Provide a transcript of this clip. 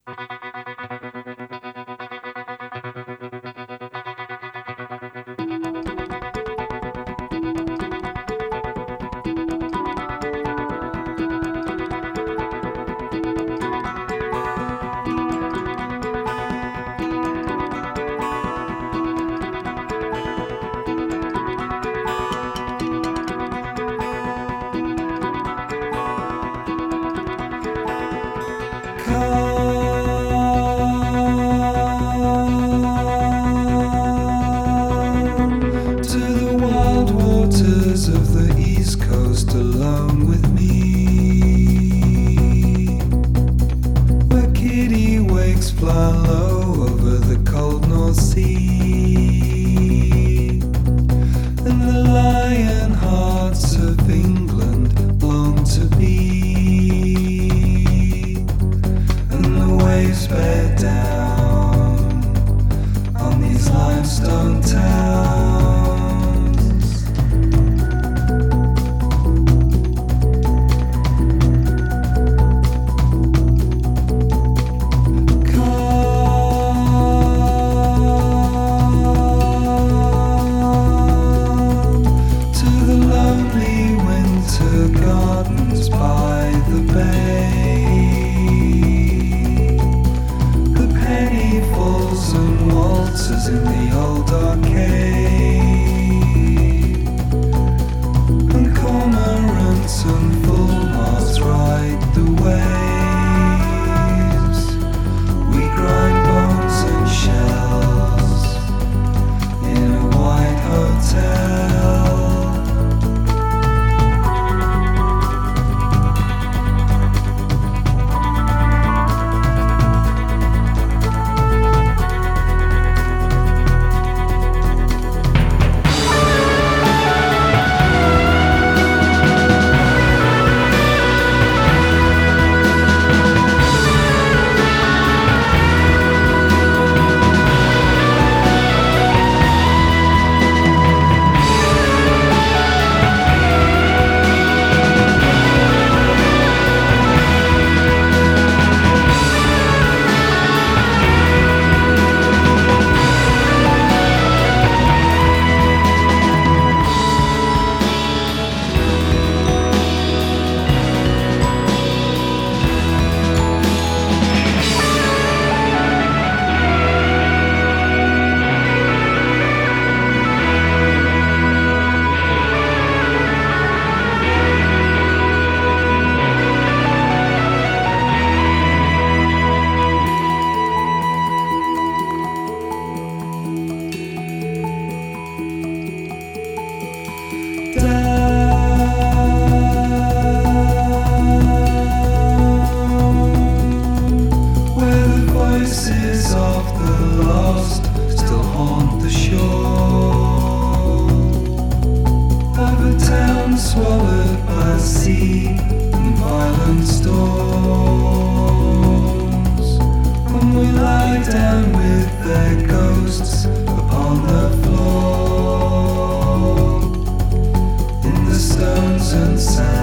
To the wild waters of the East Coast alone with me, where kitty wakes fly low over the cold North Sea, and the lion hearts of England long to be, and the waves bear down on these limestone towns. Gardens by the bay, the penny falls and waltzes in the old arcade, and cormorants and fulmars ride the waves. We grind bones and shells in a white hotel. Voices of the lost still haunt the shore of a town swallowed by sea and violent storms. When we lie down with their ghosts upon the floor, in the stones and sand.